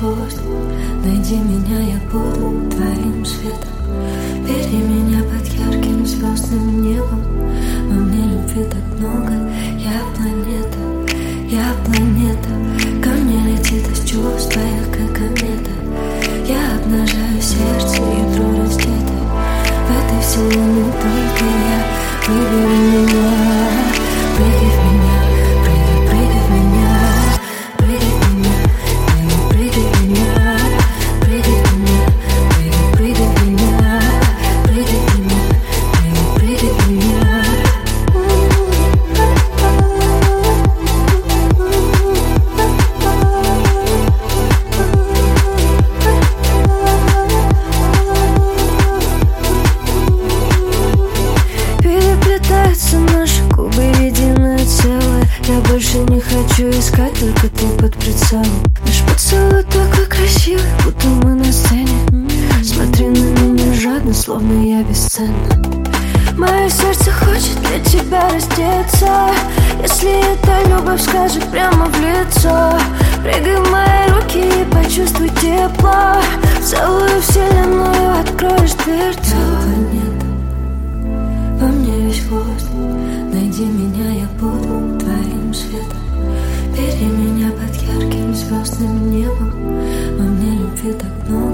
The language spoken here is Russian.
воздух, найди меня, я буду твоим светом. Бери меня под ярким звездным небом. Во мне любви так много, я планета. Ко мне летит из чувств твоих, как комета. Я обнажаю сердце, ядро раздето. В этой вселенной только я. Выбери меня, прыгай в меня, прыгай в меня, прыгай в меня, прыгай в меня, прыгай в меня, прыгай в меня, прыгай в меня, прыгай в меня. Переплетаются наши губы, единое целое. Я больше не хочу искать, только ты под прицелом. Наш поцелуй такой красивый, будто мы на сцене. Смотри на меня жадно, словно я бесценна. Мое сердце хочет для тебя раздеться. Если это любовь, скажи прямо в лицо. Прыгай в мои руки и почувствуй тепло. Целую вселенную, откроешь дверцу. Во мне весь воздух, найди меня, я буду твоим светом. Бери меня под ярким звездным небом. Во мне любви так много.